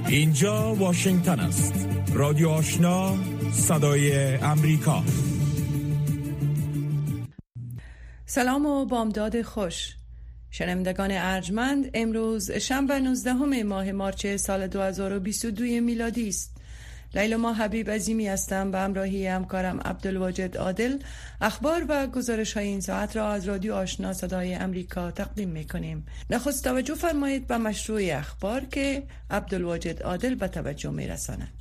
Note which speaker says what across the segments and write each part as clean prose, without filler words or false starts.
Speaker 1: اینجا واشنگتن است. رادیو آشنا، صدای امریکا.
Speaker 2: سلام و بامداد خوش. شنوندگان ارجمند، امروز شنبه 19 ماه مارچ سال 2022 میلادی است. لیلا حبیب عظیمی هستم به همراهی همکارم عبدالواجد عادل. اخبار و گزارش های این ساعت را از رادیو آشنا صدای امریکا تقدیم میکنیم. نخست توجه فرمایید به مشروع اخبار که عبدالواجد عادل به توجه میرساند.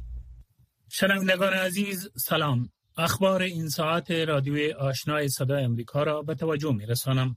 Speaker 3: شنوندگان عزیز سلام. اخبار این ساعت رادیو آشنای صدای امریکا را به توجه میرسانم.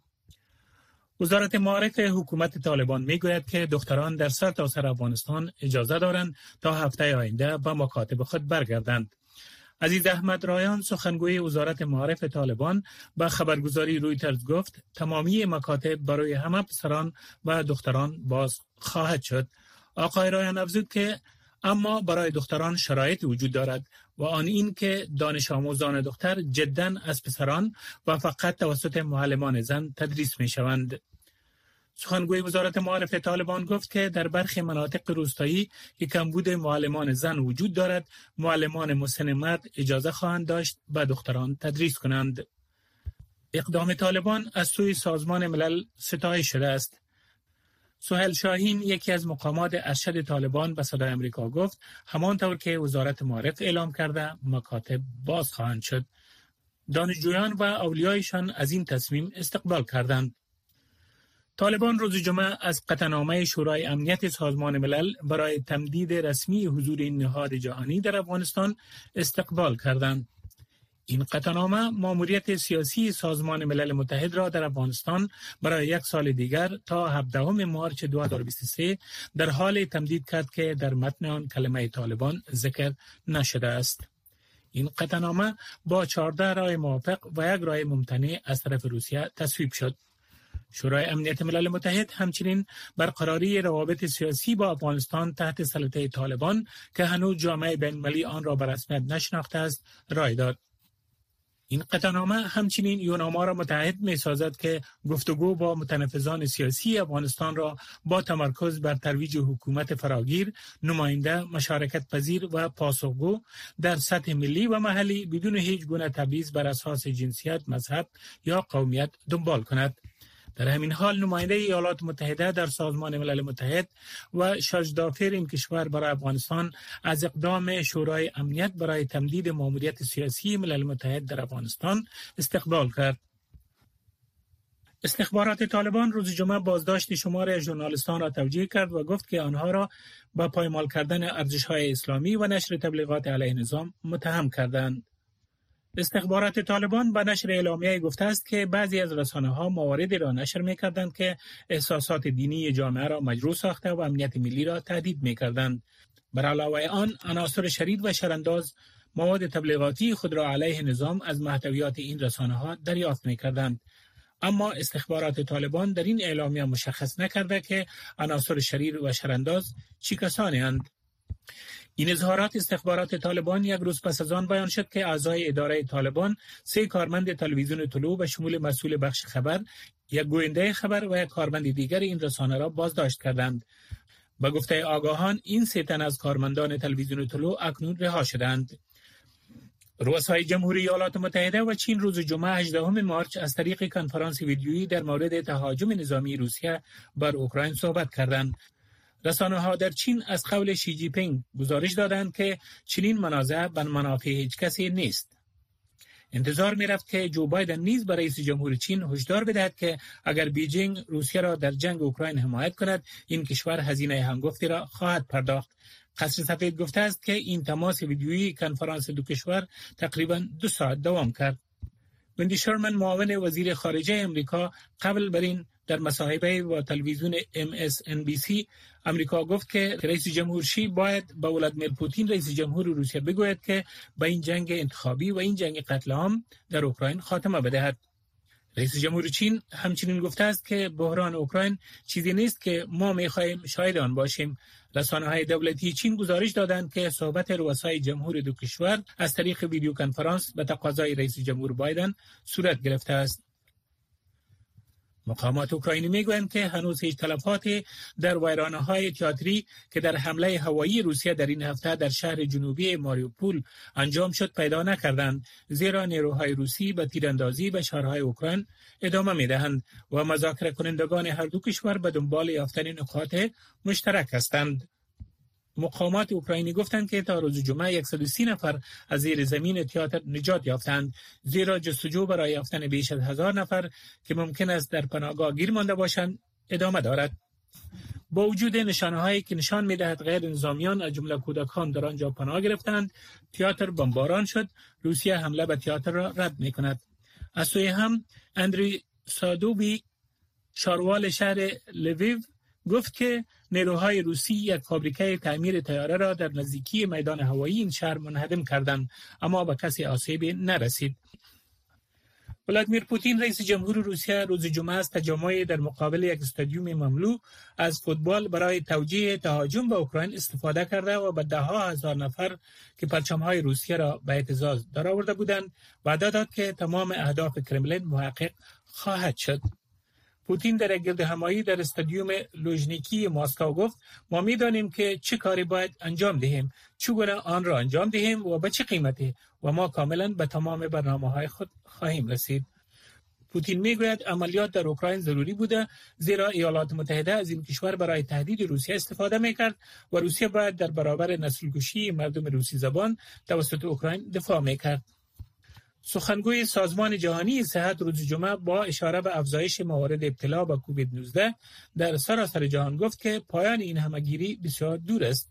Speaker 3: وزارت معارف حکومت طالبان میگوید که دختران در سرتاسر افغانستان اجازه دارند تا هفته آینده به مکاتب خود برگردند. عزیز احمد رایان سخنگوی وزارت معارف طالبان به خبرگزاری رویترز گفت تمامی مکاتب برای همه پسران و دختران باز خواهد شد. آقای رایان افزود که اما برای دختران شرایط وجود دارد و آن این که دانش آموزان دختر جداً از پسران و فقط توسط معلمان زن تدریس می شوند. سخنگوی وزارت معارف طالبان گفت که در برخی مناطق روستایی که کمبود معلمان زن وجود دارد، معلمان مسن مرد اجازه خواهند داشت به دختران تدریس کنند. اقدام طالبان از سوی سازمان ملل ستایش شده است. سهیل شاهین یکی از مقامات ارشد طالبان به صدای امریکا گفت همانطور که وزارت معارف اعلام کرده مکاتب باز خواهند شد. دانشجویان و اولیایشان از این تصمیم استقبال کردند. طالبان روز جمعه از قطعنامه شورای امنیت سازمان ملل برای تمدید رسمی حضور این نهاد جهانی در افغانستان استقبال کردند. این قطعنامه ماموریت سیاسی سازمان ملل متحد را در افغانستان برای یک سال دیگر تا 17 مارچ 2023 در حال تمدید کرد که در متن آن کلمه طالبان ذکر نشده است. این قطعنامه با 14 رای موافق و 1 رای ممتنع از طرف روسیه تصویب شد. شورای امنیت ملل متحد همچنین برقراری روابط سیاسی با افغانستان تحت سلطه طالبان که هنوز جامعه بین‌المللی آن را به رسمیت نشناخته است رای داد. این قطعنامه همچنین یوناما را متحد می سازد که گفتگو با متنفذان سیاسی افغانستان را با تمرکز بر ترویج حکومت فراگیر، نماینده، مشارکت پذیر و پاسخگو در سطح ملی و محلی بدون هیچ گونه تبعیض بر اساس جنسیت، مذهب یا قومیت دنبال کند. در همین حال نماینده ایالات متحده در سازمان ملل متحد و شاجدافر این کشور برای افغانستان از اقدام شورای امنیت برای تمدید ماموریت سیاسی ملل متحد در افغانستان استقبال کرد. استخبارات طالبان روز جمعه بازداشت شماری از ژورنالیستان را توجیه کرد و گفت که آنها را با پایمال کردن ارزش‌های اسلامی و نشر تبلیغات علیه نظام متهم کردند. استخبارات طالبان به نشر اعلامیه گفته است که بعضی از رسانه‌ها مواردی را نشر می‌کردند که احساسات دینی جامعه را مجروح ساخته و امنیت ملی را تهدید می‌کردند. بر علاوه آن، عناصر شرید و شرانداز مواد تبلیغاتی خود را علیه نظام از محتویات این رسانه‌ها دریافت می‌کردند. اما استخبارات طالبان در این اعلامیه مشخص نکرده که عناصر شرید و شرانداز چه کسانی اند. این اظهارات استخبارات طالبان یک روز پس از آن بیان شد که اعضای اداره طالبان 3 کارمند تلویزیون طلوع به شمول مسئول بخش خبر، یک گوینده خبر و یک کارمند دیگر این رسانه را بازداشت کردند. به گفته آگاهان این 3 تن از کارمندان تلویزیون طلوع اکنون رها شدند. رؤسای جمهوری ایالات متحده و چین روز جمعه 18 مارچ از طریق کنفرانس ویدیویی در مورد تهاجم نظامی روسیه بر اوکراین صحبت کردند. رسانه‌ها در چین از قول شی جی پینگ گزارش دادند که چنین منازعه به منافع هیچ کسی نیست. انتظار می‌رفت که جو بایدن نیز به رئیس جمهور چین هشدار بدهد که اگر بیجینگ روسیه را در جنگ اوکراین حمایت کند، این کشور هزینه هنگفتی را خواهد پرداخت. قصر سفید گفته است که این تماس ویدیویی کنفرانس دو کشور تقریباً 2 ساعت دوام کرد. وندی شرمن معاون وزیر خارجه امریکا قبل بر این در مصاحبه با تلویزیون MSNBC امریکا گفت که رئیس جمهور شی باید با ولادیمیر پوتین رئیس جمهور روسیه بگوید که به این جنگ انتخابی و این جنگ قتل عام در اوکراین خاتمه بدهد. رئیس جمهور چین همچنین گفته است که بحران اوکراین چیزی نیست که ما می‌خواهیم شاهد آن باشیم. رسانه‌های دولتی چین گزارش دادند که صحبت رؤسای جمهور دو کشور از طریق ویدیو کنفرانس به تقاضای رئیس جمهور بایدن صورت گرفته است. مقامات اوکراینی میگویند که هنوز هیچ تلفاتی در ویرانه‌های تئاتری که در حمله هوایی روسیه در این هفته در شهر جنوبی ماریوپول انجام شد پیدا نکردند، زیرا نیروهای روسی به تیراندازی به شهرهای اوکراین ادامه میدهند و مذاکره کنندگان هر دو کشور به دنبال یافتن نقاط مشترک هستند. مقامات اوکراینی گفتند که تا روز جمعه 130 نفر از زیر زمین تئاتر نجات یافتند، زیرا جستجو برای یافتن بیش از 1000 نفر که ممکن است در پناهگاه گیر مانده باشند ادامه دارد. با وجود نشانه‌هایی که نشان می‌دهد غیر نظامیان از جمله کودکان در آنجا پناه گرفتند، تئاتر بمباران شد. روسیه حمله به تئاتر را رد می‌کند. از سوی هم اندری سادوبی، شاروال شهر لویو، گفت که نیروهای روسی یک فابریکه تعمیر طیاره را در نزدیکی میدان هوایی این شهر منهدم کردند، اما به کسی آسیبی نرسید. ولادیمیر پوتین رئیس جمهور روسیه روز جمعه از تجمعی در مقابل یک استادیوم مملو از فوتبال برای توجیه تهاجم به اوکراین استفاده کرده و به ده‌ها هزار نفر که پرچم‌های روسیه را به اعتزاز درآورده بودند وعده داد که تمام اهداف کرملین محقق خواهد شد. پوتین در یک گردهمایی در استادیوم لوژنیکی مسکو گفت: ما می‌دانیم که چه کاری باید انجام دهیم، چگونه آن را انجام دهیم و به چه قیمتی، و ما کاملا به تمام برنامه‌های خود خواهیم رسید. پوتین میگوید عملیات در اوکراین ضروری بوده، زیرا ایالات متحده از این کشور برای تهدید روسیه استفاده میکرد و روسیه باید در برابر نسل‌کشی مردم روسی زبان توسط اوکراین دفاع میکرد. سخنگوی سازمان جهانی صحت روز جمعه با اشاره به افزایش موارد ابتلا به کووید 19 در سراسر جهان گفت که پایان این همه‌گیری بسیار دور است.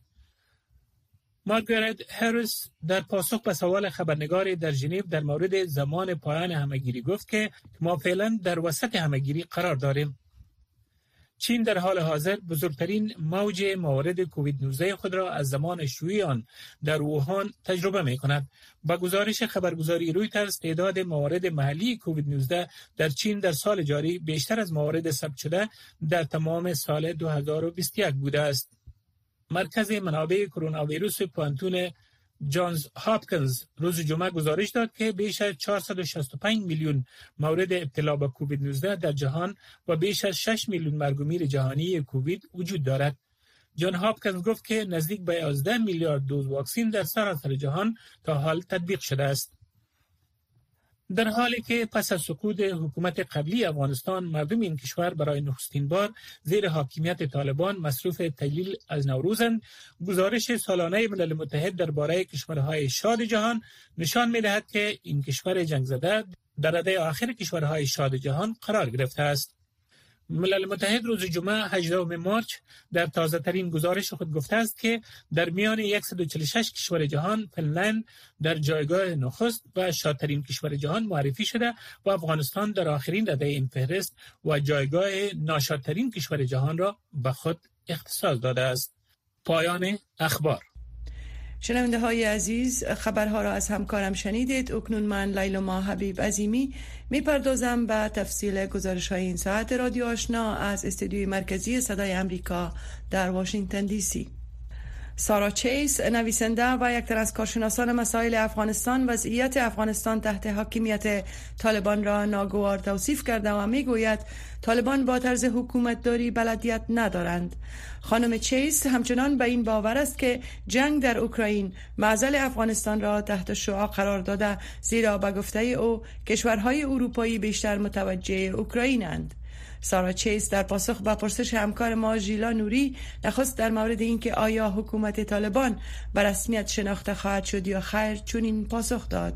Speaker 3: مارگارت هریس در پاسخ به سوال خبرنگاری در ژنو در مورد زمان پایان همه‌گیری گفت که ما فعلا در وسط همه‌گیری قرار داریم. چین در حال حاضر بزرگترین موج موارد کووید 19 خود را از زمان شیوع آن در ووهان تجربه می‌کند. با گزارش خبرگزاری رویترز تعداد موارد محلی کووید 19 در چین در سال جاری بیشتر از موارد ثبت شده در تمام سال 2021 بوده است. مرکز منابع کرونا ویروس پوانتون جانز هاپکینز روز جمعه گزارش داد که بیش از 465 میلیون مورد ابتلا به کووید 19 در جهان و بیش از 6 میلیون مرگ و میر جهانی کووید وجود دارد. جان هاپکینز گفت که نزدیک به 11 میلیارد دوز واکسن در سراسر جهان تا حال تطبیق شده است. در حالی که پس از سقوط حکومت قبلی افغانستان مردم این کشور برای نخستین بار زیر حاکمیت طالبان مصروف تجلیل از نوروزند، گزارش سالانه ملل متحد درباره کشورهای شاد جهان نشان می‌دهد که این کشور جنگ زده در رده آخر کشورهای شاد جهان قرار گرفته است. ملل متحد روز جمعه 18 مارچ در تازه‌ترین گزارش خود گفته است که در میان 146 کشور جهان فنلند در جایگاه نخست و شادترین کشور جهان معرفی شده و افغانستان در آخرین رده این فهرست و جایگاه ناشادترین کشور جهان را به خود اختصاص داده است. پایان اخبار.
Speaker 2: شنونده های عزیز، خبرها را از همکارم شنیدید. اکنون من لیلا حبیب عظیمی میپردازم به تفصیل گزارش های این ساعت رادیو آشنا از استودیوی مرکزی صدای امریکا در واشنگتن دی سی. سارا چیس، نویسنده و یک تن از کارشناسان مسائل افغانستان، وضعیت افغانستان تحت حاکمیت طالبان را ناگوار توصیف کرده و میگوید طالبان با طرز حکومتداری بلدیت ندارند. خانم چیس همچنان به این باور است که جنگ در اوکراین معضل افغانستان را تحت شعاع قرار داده، زیرا به گفته او کشورهای اروپایی بیشتر متوجه اوکراینند. سارا چیس در پاسخ به پرسش همکار ما ژیلا نوری نخست در مورد اینکه آیا حکومت طالبان به رسمیت شناخته خواهد شد یا خیر چنین پاسخ داد: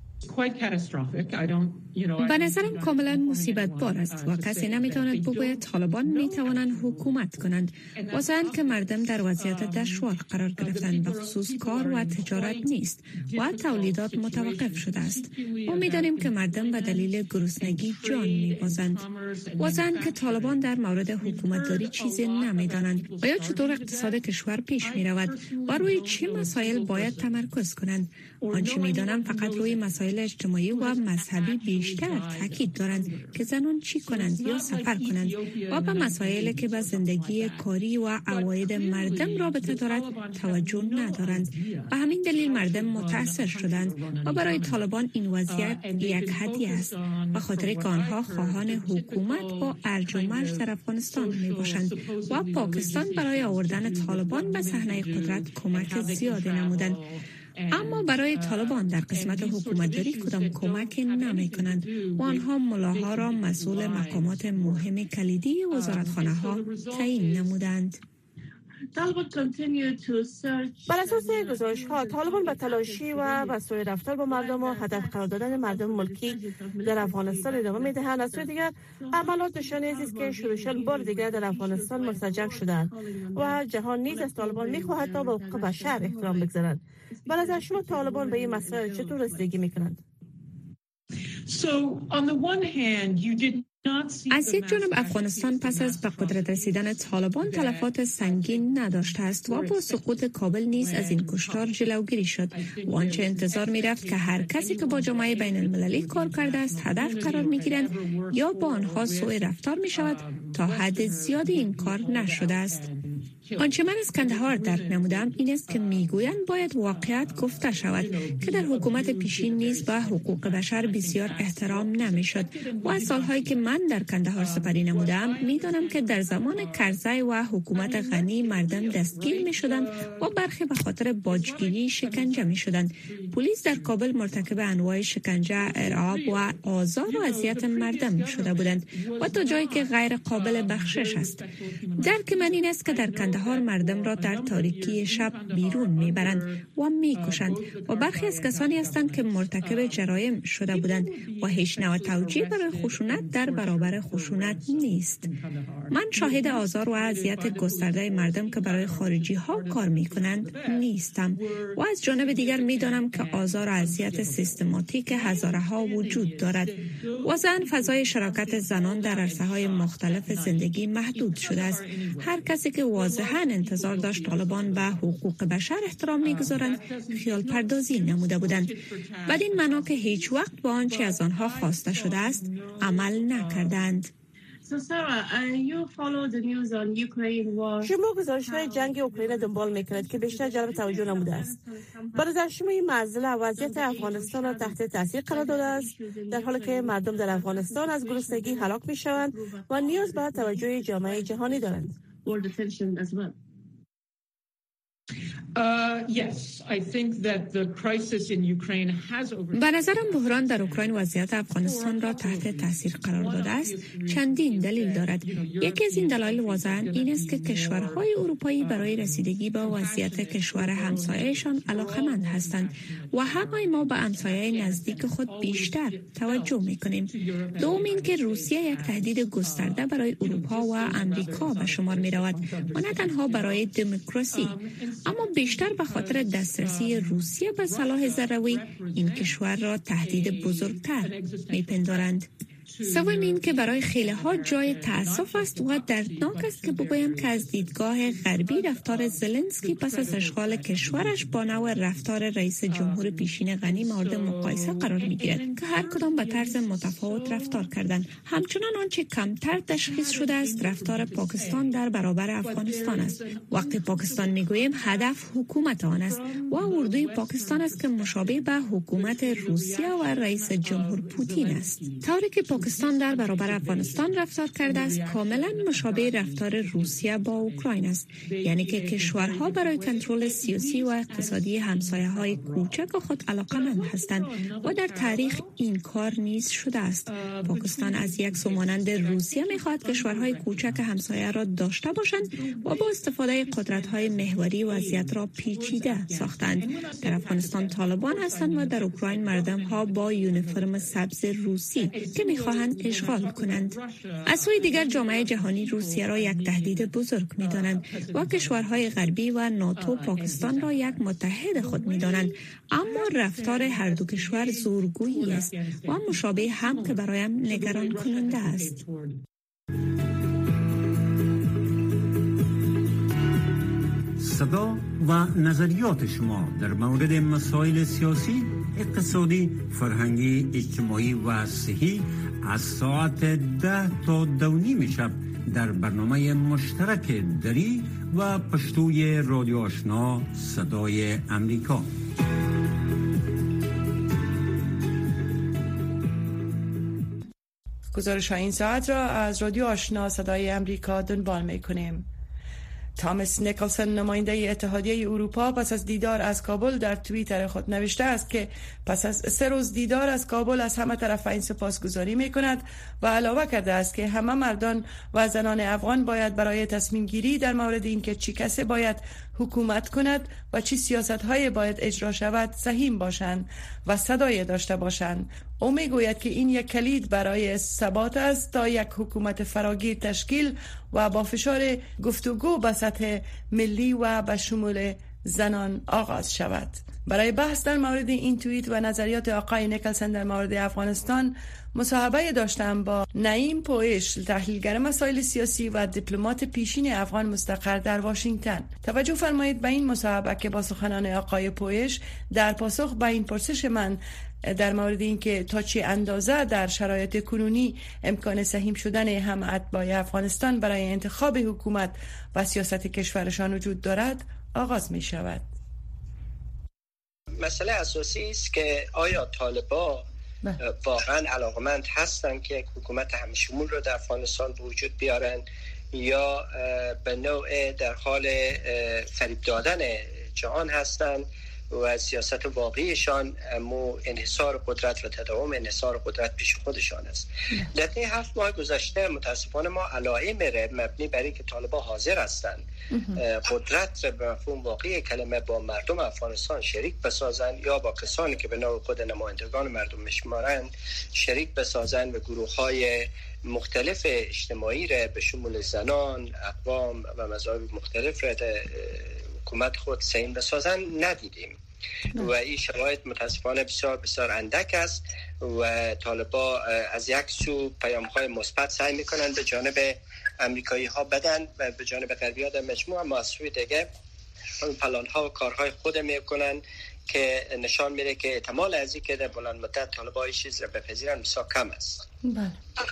Speaker 4: به نظرم کاملا مصیبت بار است و کسی نمیتواند بگوید طالبان میتوانند حکومت کنند، واسه که مردم در وضعیت دشوار قرار گرفتند، به خصوص کار و تجارت نیست و تولیدات متوقف شده است. ما میدانیم که مردم به دلیل گرسنگی جان میبازند، واسه که طالبان در مورد حکومتداری چیزی نمیدانند و یا چطور اقتصاد کشور پیش میرود و روی چه مسائل باید تمرکز کنند. آنچه میدانم فقط روی مسائل اجتماعی و مذهبی بیش بیشتر تاکید دارند که زنان چی کنند یا سفر کنند و به مسائلی که به زندگی کاری و عواید مردم رابطه دارد توجه ندارند. به همین دلیل مردم متأثر شدند و برای طالبان این وضعیت یک هدیه است، به خاطر که آنها خواهان حکومت با ارج و مرج در افغانستان می باشند و پاکستان برای آوردن طالبان به صحنه قدرت کمک زیادی نمودند. اما برای طالبان در قسمت حکومتداری کدام کمک نمی کنند و آنها ملاها را مسئول مقامات مهم کلیدی وزارتخانه ها تعیین نمودند.
Speaker 5: بر اساس گزارش‌ها طالبان به تلاشی و سوء رفتار با مردم و هدف قرار دادن مردم ملکی در افغانستان ادامه می‌دهند. از سوی دیگر عملات نشانه است که شروع شد بار دیگر در افغانستان مرتجع شدند و جهان نیز از طالبان می‌خواهد تا به حقوق بشر احترام بگذارد. به نظر شما طالبان به این مسائل چطور رسیدگی می‌کنند؟
Speaker 4: از یک جانب افغانستان پس از به قدرت رسیدن طالبان تلفات سنگین نداشته است و با سقوط کابل نیز از این کشتار جلوگیری شد و آنچه انتظار می رفت که هر کسی که با جامعه بین المللی کار کرده است هدف قرار می گیرند یا با آنها سوء رفتار می شود، تا حد زیادی این کار نشده است. آنچه من از کندهار درک نمودم این است که میگویند باید واقعیت گفته شود که در حکومت پیشین نیز به حقوق بشر بسیار احترام نمیشد و از سالهایی که من در کندهار سپری نمودم میدانم که در زمان کرزی و حکومت غنی مردم دستگیر میشدند و برخی به خاطر باجگیری شکنجه میشدند. پلیس در کابل مرتکب انواع شکنجه، ارعاب و آزار و اذیت مردم شده بودند و تا جایی که غیر قابل بخشش است. درک من این است که در کندهار مردم را در تاریکی شب بیرون میبرند و میکشند و برخی از کسانی هستند که مرتکب جرایم شده بودند و هیچ نوع توجیه برای خشونت در برابر خشونت نیست. من شاهد آزار و اذیت گسترده مردم که برای خارجی ها کار میکنند نیستم و از جانب دیگر میدانم که آزار و اذیت سیستماتیک هزاره ها وجود دارد و فضای شراکت زنان در عرصه های مختلف زندگی محدود شده است. هر کسی که واضحاً انتظار داشت طالبان به حقوق بشر احترام میگذارند خیال پردازی نموده بودند، بدین معنا که هیچ وقت با آنچه از آنها خواسته شده است عمل نکردند.
Speaker 5: شما گزارش‌های جنگ اوکراین دنبال می‌کنید که بیشتر جلب توجه نموده است. برای نظر شما این معضله وضعیت افغانستان را تحت تاثیر قرار داده است، در حالی که مردم در افغانستان از گرسنگی هلاک می‌شوند و نیاز به توجه جامعه جهانی دارند.
Speaker 4: به نظرم بحران در اوکراین وضعیت افغانستان را تحت تاثیر قرار داده است. چندین دلیل دارد. یکی از این دلایل واضحاً این است که کشورهای اروپایی برای رسیدگی به وضعیت کشور همسایه‌شان علاقه‌مند هستند و همه ما به همسایه نزدیک خود بیشتر توجه می‌کنیم. دوم این که روسیه یک تهدید گسترده برای اروپا و امریکا به شمار می‌رود و نه تنها برای دموکراسی، اما بیشتر به خاطر دسترسی روسیه به سلاح ذره‌ای این کشور را تهدید بزرگتر می‌پندارند. سوم این که برای خیلی ها جای تأسف است و دردناک است که بگویم که از دیدگاه غربی رفتار زلنسکی پس از اشغال کشورش با نوع رفتار رئیس جمهور پیشین غنی مورد مقایسه قرار می‌گیرد که هر کدام به طرز متفاوت رفتار کردند. همچنان آنچه کمتر تشخیص شده است رفتار پاکستان در برابر افغانستان است. وقتی پاکستان میگوییم هدف حکومت آن است و اردوی پاکستان است که مشابه به حکومت روسیه و رئیس جمهور پوتین است. طوری که پاکستان در برابر افغانستان رفتار کرده است کاملا مشابه رفتار روسیه با اوکراین است، یعنی که کشورها برای کنترل سیاسی و اقتصادی همسایه‌های کوچک خود علاقه‌مند هستند و در تاریخ این کار نیز شده است. پاکستان از یک سو مانند روسیه می‌خواهد کشورهای کوچک همسایه را داشته باشند و با استفاده قدرت‌های محوری وضعیت را پیچیده ساختند. در افغانستان طالبان هستند و در اوکراین مردم‌ها با یونیفرم سبز روسی که می‌خواهند اشغال کنند. از سوی دیگر جامعه جهانی روسیه را یک تهدید بزرگ می‌دانند و کشورهای غربی و ناتو پاکستان را یک متحد خود می‌دانند، اما رفتار هر دو کشور زورگویی است و مشابه هم که برایم نگران کننده است.
Speaker 6: صدا و نظریات شما در مورد مسائل سیاسی، اقتصادی، فرهنگی، اجتماعی و صحی از ساعت 10 تا 2:30 شب در برنامه مشترک دری و پشتوی رادیو آشنا صدای امریکا.
Speaker 2: گزارش های این ساعت را از رادیو آشنا صدای امریکا دنبال میکنیم. تامس نیکلسن نماینده اتحادیه اروپا پس از دیدار از کابل در توییتر خود نوشته است که پس از 3 روز دیدار از کابل از همه طرفین سپاسگزاری می کند و علاوه کرده است که همه مردان و زنان افغان باید برای تصمیم گیری در مورد اینکه چی کسی باید حکومت کند و چی سیاست های باید اجرا شود سهیم باشند و صدای داشته باشند. او می گوید که این یک کلید برای ثبات است تا یک حکومت فراگیر تشکیل و با فشار گفتگو به سطح ملی و به شمول زنان آغاز شود. برای بحث در مورد این توییت و نظریات آقای نیکلسن در مورد افغانستان مصاحبه داشتم با نعیم پویش، تحلیلگر مسائل سیاسی و دیپلمات پیشین افغان مستقر در واشنگتن. توجه فرمایید به این مصاحبه که با سخنان آقای پویش در پاسخ به این پرسش من در مورد اینکه تا چه اندازه در شرایط کنونی امکان سهیم شدن همه اتباع افغانستان برای انتخاب حکومت و سیاست کشورشان وجود دارد آغاز می شود.
Speaker 7: مسئله اساسی است که آیا طالبان واقعا علاقمند هستند که یک حکومت همشمول رو در افغانستان به وجود بیارن یا به نوع در حال فریب دادن جهان هستند و سیاست واقعیشان انحصار قدرت و تداوم انحصار قدرت پیش خودشان است. در طی 7 ماه گذشته متاسفانه ما علائم مبنی بر اینکه طالبان حاضر هستند قدرت به مفهوم واقعی کلمه با مردم افغانستان شریک بسازند یا با کسانی که به نوع خود نمایندگان مردم میشمارند شریک بسازند و گروه‌های مختلف اجتماعی را به شمول زنان، اقوام و مذاهب مختلف را حکومت خود سهیم بسازن ندیدیم و این شرایط متاسفانه بسیار بسیار اندک است و طالبان از یک سو پیام‌های مثبت سعی میکنن به جانب امریکایی ها بدن و به جانب غربی ها در مجموع، اما از سوی دیگه پلان ها و کارهای خود میکنن که نشان میده که احتمال از اینکه در بلند مدت طالبان این چیز را بپذیرن بسیار کم است.
Speaker 2: بله.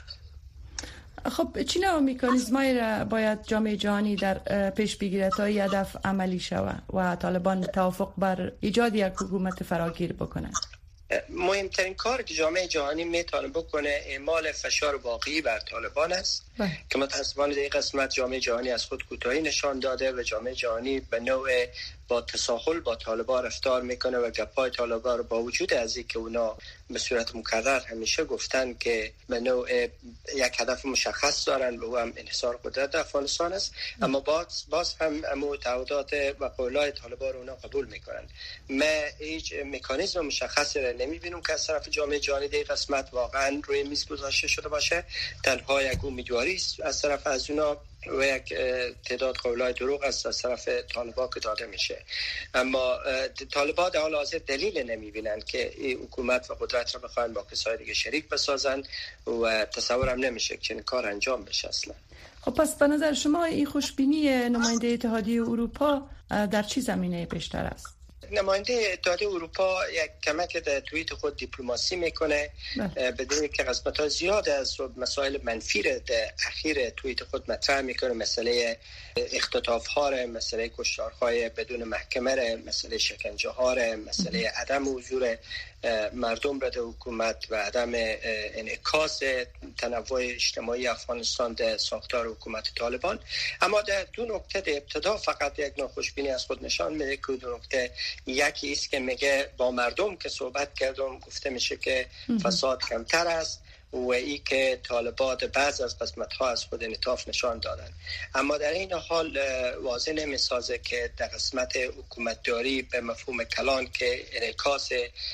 Speaker 2: خب چی نوع مکانیزمایی را باید جامعه جهانی در پیش بگیرد تا این هدف عملی شود و طالبان توافق بر ایجاد یک حکومت فراگیر بکنند؟
Speaker 7: مهمترین کار که جامعه جهانی میتونه بکنه اعمال فشار واقعی بر طالبان است که متاسفانه در این قسمت جامعه جهانی از خود کوتاهی نشان داده و جامعه جهانی به نوع با تساهل با طالبان رفتار میکنه و گپای طالبان رو با وجود از اینکه اونا به صورت مکرر همیشه گفتن که به نوع یک هدف مشخص دارن و او هم انحصار قدرت در افغانستان است، اما باز هم تعهدات و قولای طالبان رو اونا قبول میکنن. ما هیچ مکانیزم مشخصی رو نمیبینیم که از طرف جامعه جهانی در قسمت واقعا روی میز گذاشته شده باشه. تنها یک امیدواری است از طرف از اونا و یک تعداد قولای دروغ است از طرف طالبان که داده میشه، اما طالبان در حال حاضر دلیل نمیبینن که این حکومت و قدرت را بخواهن با کسای دیگه شریک بسازن و تصورم نمیشه که این کار انجام بشه اصلا.
Speaker 2: خب پس به نظر شما این خوشبینی نماینده اتحادیه اروپا در چی زمینه بیشتر است؟
Speaker 7: نماینده اتحادیه اروپا یک کمک در توییت خود دیپلماسی میکنه بدون که قسمت‌ها زیاد از مسائل منفی را در اخیر توییت خود مطرح میکنه، مسئله اختطاف‌ها، مسئله کشتارهای بدون محکمه، مسئله شکنجه‌ها، مسئله عدم حضور مردم را در حکومت و عدم انعکاس تنوع اجتماعی افغانستان در ساختار حکومت طالبان. اما در دو نکته در ابتدا فقط یک ناخوشبینی از خود نشان میده که دو نکته، یکی است که میگه با مردم که صحبت کردم گفته میشه که فساد کمتر است و ای که طالبان بعض از قسمت‌ها از خود انعطاف نشان دادن، اما در این حال واضح نمیسازه که در قسمت حکومتداری به مفهوم کلان که انعکاس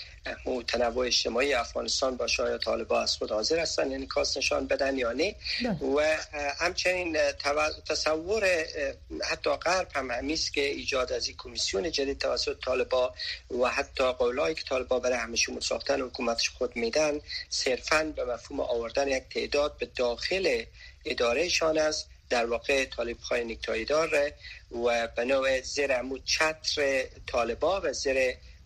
Speaker 7: تنوع اجتماعی افغانستان باشه یا طالبان از خود حاضر هستن یعنی کاس نشان بدن یا نه. و همچنین تصور حتی غرب هم همیست که ایجاد از این کمیسیون جدید توسط طالبان و حتی قولایی که طالبان برای همشون ساختن حکومتش خود میدن صرفاً به مفهوم آوردن یک تعداد به داخل ادارهشان است، در واقع طالب‌های نیکتاییدار و به نوع زیر عمود چتر طالبان و زیر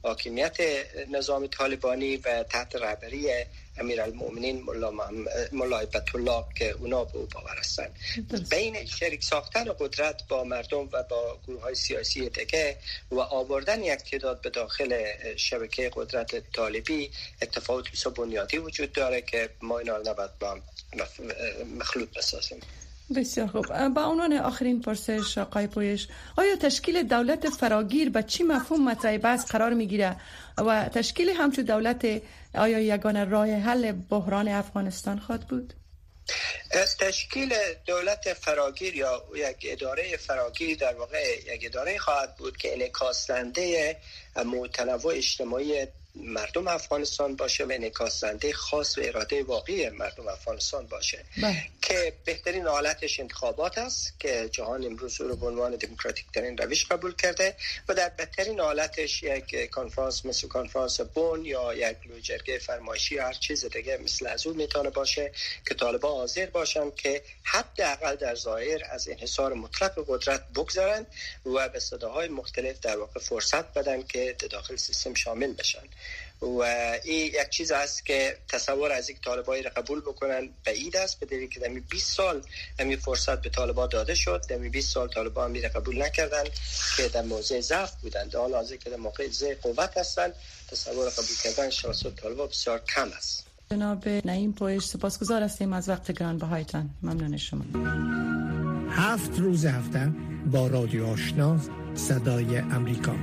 Speaker 7: حاکمیت نظام طالبانی و تحت رهبری امیرالمؤمنین مولا هیبت الله که اونا به او باور هستند. بین شریک ساختن قدرت با مردم و با گروه‌های سیاسی دیگه و آوردن یک تعداد به داخل شبکه قدرت طالبی اتفاقات بسیار بنیادی وجود داره که ما اینا رو نباید با مخلوط بسازیم.
Speaker 2: بسیار خوب. با عنوان آخرین پرسش آقای پویش، آیا تشکیل دولت فراگیر به چی مفهوم مطرح بحث قرار میگیره و تشکیل همچون دولت آیا یگانه راه حل بحران افغانستان خواهد بود؟
Speaker 7: تشکیل دولت فراگیر یا یک اداره فراگیر در واقع یک اداره خواهد بود که انعکاس دهنده متنوع اجتماعی مردم افغانستان باشه و انعکاس دهنده خاص و اراده واقعی مردم افغانستان باشه که بهترین حالتش انتخابات است که جهان امروز رو به عنوان دموکراتیک ترین روش قبول کرده و در بدترین حالتش یک کنفرانس مثل کنفرانس بون یا یک لوجرگه فرمایشی هر چیز دیگه مثل از اون میتونه باشه که طالبان حاضر باشن که حداقل در ظاهر از انحصار مطلق قدرت بگذارن و به صداهای مختلف در واقع فرصت بدن که داخل سیستم شامل بشن. و این یک چیز است که تصور از یک طالبایی را قبول بکنن بعید است، به دلیل که در 20 سال همین فرصت به طالبان داده شد. در 20 سال طالبان می را قبول نکردن که در موضع ضعف بودند، در حال حاضر که در موقع قوت هستند تصور قبول کردن توسط طالبان بسیار کم است.
Speaker 2: جناب نعیم پویش سپاسگزار هستیم از وقت گرانبهایتان. ممنون شما.
Speaker 8: 7 روز هفته با رادیو آشنا صدای امریکا.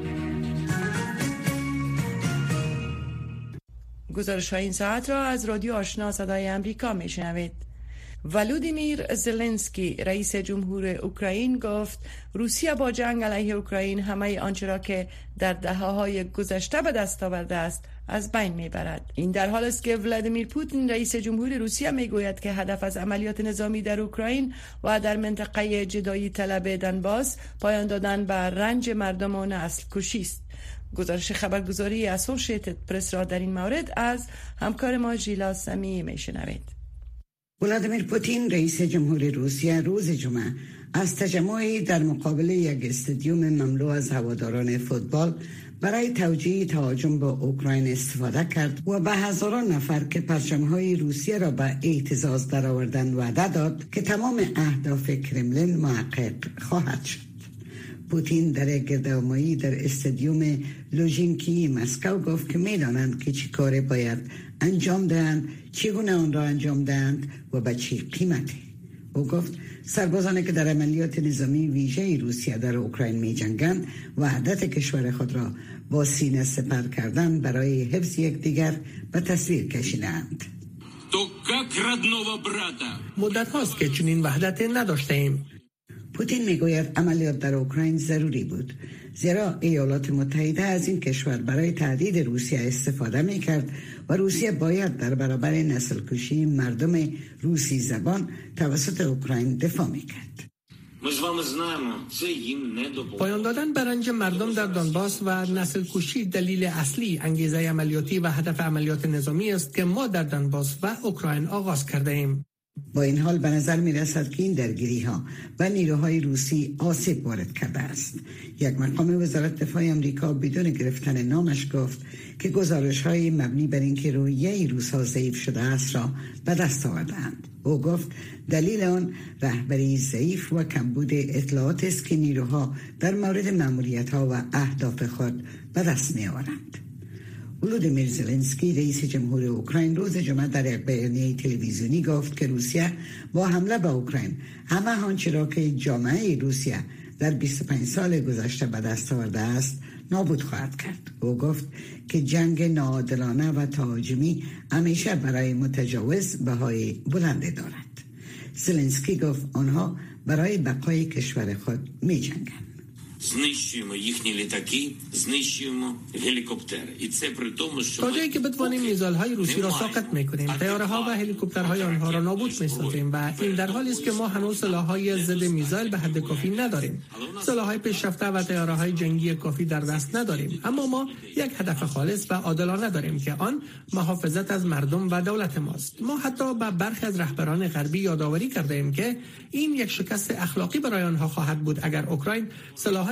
Speaker 2: گزارش های این ساعت را از رادیو آشنا صدای امریکا میشنوید. ولودیمیر زلنسکی رئیس جمهور اوکراین گفت روسیه با جنگ علیه اوکراین همه آنچه را که در دهه‌های گذشته به دست آورده است از بین میبرد. این در حال است که ولادیمیر پوتین رئیس جمهور روسیه میگوید که هدف از عملیات نظامی در اوکراین و در منطقه جدایی طلب دنباس پایان دادن بر رنج مردم و نسل کشی است. گزارش خبرگزاری اسوشیتد پرس را در این مورد از همکار ما ژیلا سمی میشنوید.
Speaker 9: ولادیمیر پوتین رئیس جمهور روسیه روز جمعه از تجمعی در مقابل یک استادیوم مملو از هواداران فوتبال برای توجیه تهاجم به اوکراین استفاده کرد و به هزاران نفر که پرچم‌های روسیه را به اهتزاز درآوردند وعده داد که تمام اهداف کرملین محقق خواهد شد. پوتین در یک گردهمایی در استادیوم لوژینکی مسکو گفت که می‌دانند که چی کار باید انجام دهند، چگونه آن را انجام دهند و به چه قیمتی. او گفت سربازانی که در عملیات نظامی ویژه روسیه در اوکراین می‌جنگند وحدت کشور خود را با سینه سپر کردن برای حفظ یکدیگر به تصویر کشیدند.
Speaker 8: مدت هاست که چنین وحدت نداشتیم.
Speaker 9: پوتین میگوید عملیات در اوکراین ضروری بود، زیرا ایالات متحده از این کشور برای تهدید روسیه استفاده میکرد و روسیه باید در برابر نسل کشی مردم روسی زبان توسط اوکراین دفاع میکرد.
Speaker 8: پایان دادن به رنج مردم در دونباس و نسل کشی دلیل اصلی انگیزه عملیاتی و هدف عملیات نظامی است که ما در دونباس و اوکراین آغاز کرده ایم.
Speaker 9: با این حال به نظر می رسد که این درگیری ها و نیروهای روسی آسیب وارد کرده است. یک مقام وزارت دفاع امریکا بدون گرفتن نامش گفت که گزارش های مبنی بر اینکه روحیه روس‌ها ضعیف شده است را به دست آوردند. او گفت دلیل آن رهبری ضعیف و کمبود اطلاعات است که نیروها در مورد مأموریت ها و اهداف خود به دست می آورند. ولودیمیر زلنسکی رئیس جمهور اوکراین روز جمعه در یک بیانیه تلویزیونی گفت که روسیه با حمله به اوکراین همه آنچه را که جامعه روسیه در 25 سال گذشته به دست آورده است نابود خواهد کرد. او گفت که جنگ ناعادلانه و تهاجمی همیشه برای متجاوز بهای بلندی دارد. زلنسکی گفت آنها برای بقای کشور خود می جنگند.
Speaker 10: знищуємо їхні літаки, знищуємо гелікоптери. І це при тому, що
Speaker 8: تا جایی که بتوانیم میزایل‌های روسی را ساقط می‌کنیم، طیاره‌ها و هلیکوپترهای آنها را نابود می‌سازیم و این در حالی است که ما هنوز سلاح‌های ضد میزایل به حد کافی نداریم. سلاح‌های پیشرفته و طیاره‌های جنگی کافی در دست نداریم، اما ما یک هدف خالص و عادلانه داریم که آن محافظت از مردم و دولت ماست. ما حتی به برخی از رهبران غربی یادآوری کرده‌ایم که این یک شکست اخلاقی برای آنها خواهد بود اگر اوکراین سلاح‌های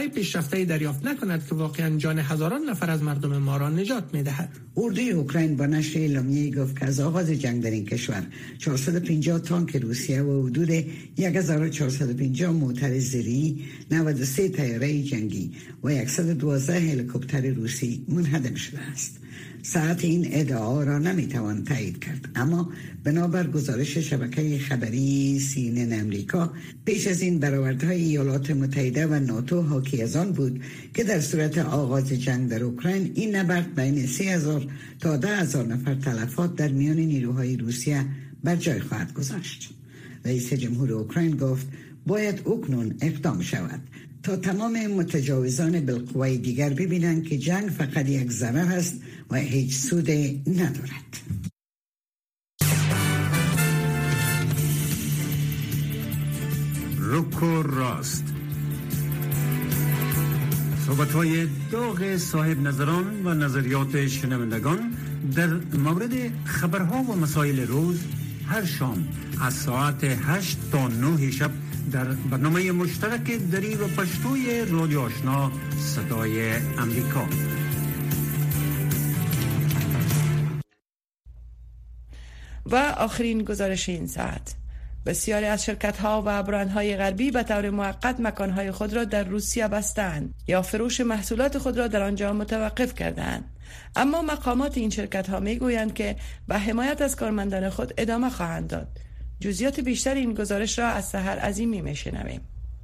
Speaker 8: سلاح‌های پیشرفته دریافت نکند که واقعا جان هزاران نفر از مردم ما را نجات می‌دهد.
Speaker 9: اردوی اوکراین با نشر اعلامیه‌ای گفت که از آغاز جنگ در این کشور 450 تانک روسیه و حدود 1450 موتر زیری، 93 طیاره جنگی و 112 هلیکوپتر روسی منهدم شده است. صحت این ادعا را نمیتوان تایید کرد، اما بنابر گزارش شبکه خبری CNN امریکا، پیش از این برآوردهای ایالات متحده و ناتو حاکی از آن بود که در صورت آغاز جنگ در اوکراین این نبرد بین 30,000 تا 10,000 نفر تلفات در میان نیروهای روسیه بر جای خواهد گذاشت. رئیس جمهور اوکراین گفت باید اکنون اقدام شود تا تمام متجاوزان بالقوه دیگر ببینند که جنگ فقط یک ضرر است و هیچ سود ندارد.
Speaker 6: رک و راست، صحبت‌های داغ صاحب نظران و نظریات شنوندگان در مورد خبرها و مسائل روز هر شام از ساعت 8 تا 9 شب در برنامه مشترک دری و پشتوی رادیو آشنا صدای امریکا.
Speaker 2: و آخرین گزارش این ساعت: بسیاری از شرکت‌ها و برندهای غربی به طور موقت مکانهای خود را در روسیه بستند یا فروش محصولات خود را در آنجا متوقف کردند. اما مقامات این شرکت‌ها می‌گویند که به حمایت از کارمندان خود ادامه خواهند داد. جزئیات بیشتر این گزارش را از سحر عظیمی می‌شنویم.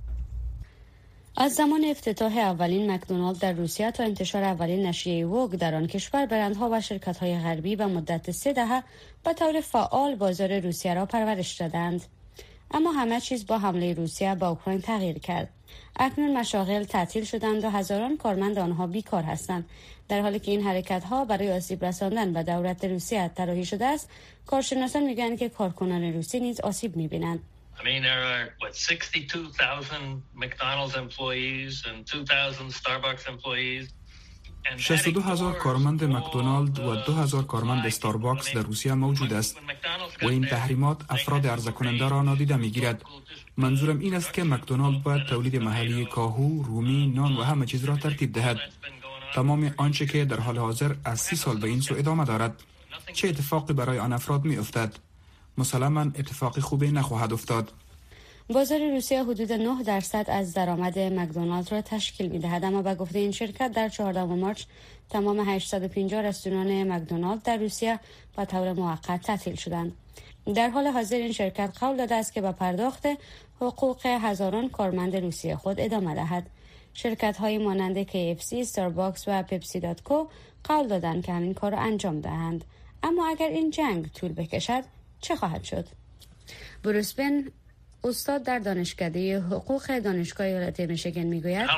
Speaker 11: از زمان افتتاح اولین مکدونالد در روسیه تا انتشار اولین نشریه ووگ در آن کشور، برندها و شرکت‌های غربی به مدت 3 دهه به طور فعال بازار روسیه را پرورش دادند. اما همه چیز با حمله روسیه به اوکراین تغییر کرد. اکنون مشاغل تعطیل شدند و هزاران کارمند آنها بیکار هستند. در حالی که این حرکت‌ها برای آسیب رساندن به دولت روسیه طراحی شده است، کارشناسان میگویند که کارکنان روسی نیز آسیب می‌بینند.
Speaker 12: I mean, there are 62,000 McDonald's employees and 2,000 Starbucks employees.
Speaker 13: 62,000 کارمند مکدونالد و 2,000 کارمند استارباکس در روسیه موجود است و این تحریمات افراد عرضه کننده را نادیده میگیرد. منظورم این است که مکدونالد باید تولید محلی کاهو، رومی، نان و همه چیز را ترتیب دهد. تمام آنچه که در حال حاضر از 30 سال به این سو ادامه دارد. چه اتفاقی برای آن افراد می افتد؟ مسلماً اتفاقی خوبی نخواهد افتاد.
Speaker 11: بازار روسیه حدود 9% از درآمد مکدونالد را تشکیل می‌دهد، اما به گفته این شرکت در 14 مارس تمام 850 رستوران مکدونالد در روسیه به طور موقت تعطیل شدند. در حال حاضر این شرکت قول داده است که به پرداخت حقوق هزاران کارمند روسیه خود ادامه دهد. شرکت‌های مانند KFC، استارباکس و پپسی.کو قول دادند که همین کار را انجام دهند. اما اگر این جنگ طول بکشد چه خواهد شد؟ بروس بن، استاد در دانشکده حقوق دانشگاه ایالت میشیگن میگوید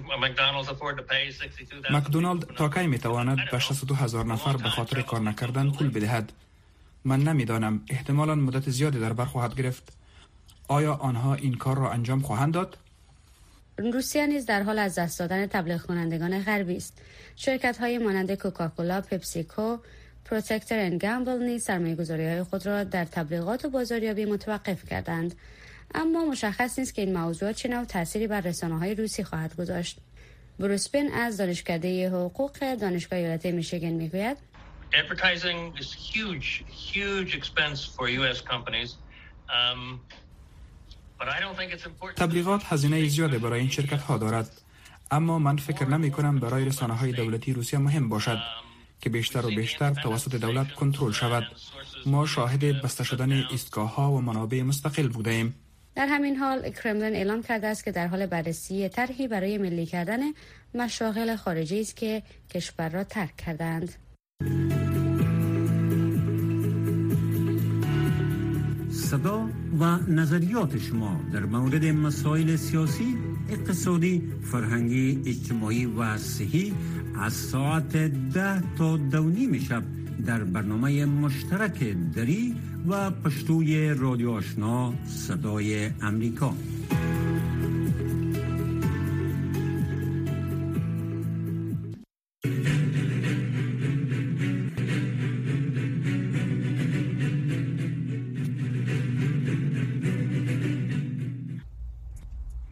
Speaker 13: مکدونالد تا کی میتواند به 62,000 نفر به خاطر کار نکردن پول بدهد؟ من نمیدانم، احتمالاً مدت زیادی در بر خواهد گرفت. آیا آنها این کار را انجام خواهند داد؟
Speaker 11: روسیه نیز در حال از دست دادن تبلیغ کنندگان غربی است. شرکت‌های مانند کوکاکولا، پپسیکو، پروتکتر اند گامبل نیز سرمایه‌گذاری‌های خود را در تبلیغات و بازاریابی متوقف کردند. اما مشخص نیست که این موضوع چه نوع تأثیری بر رسانه‌های روسی خواهد گذاشت. بروس بن از دانشکده حقوق دانشگاه ایالت میشیگن میگوید
Speaker 12: Advertising is huge expense for US companies. But I don't think it's important.
Speaker 13: تبلیغات هزینه زیاده برای این شرکت‌ها دارد، اما من فکر نمی‌کنم برای رسانه‌های دولتی روسیه مهم باشد که بیشتر و بیشتر توسط دولت کنترل شود. ما شاهد بسته شدن ایستگاه‌ها و منابع مستقل بودیم.
Speaker 11: در همین حال کرملین اعلام کرده است که در حال بررسی طرحی برای ملی کردن مشاغل خارجی است که کشور را ترک کردند.
Speaker 6: صدا و نظریات شما در مورد مسائل سیاسی، اقتصادی، فرهنگی، اجتماعی و صحی از ساعت 10 تا 2:30 شب در برنامه مشترک دری و پشتوی رادیو آشنا صدای امریکا.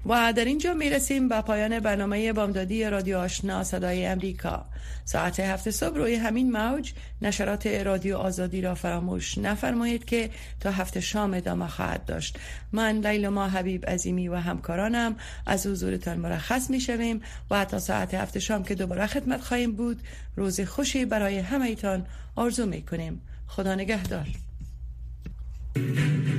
Speaker 2: و در اینجا میرسیم به پایان برنامه بامدادی رادیو آشنا صدای امریکا. ساعت 7 صبح روی همین موج نشرات رادیو آزادی را فراموش نفرمایید که تا 7 شام ادامه خواهد داشت. من لیلا حبیب عظیمی و همکارانم از حضورتان مرخص می شویم و تا ساعت 7 شام که دوباره خدمت خواهیم بود روز خوشی برای همه ایتان آرزو می کنیم. خدا نگهدار.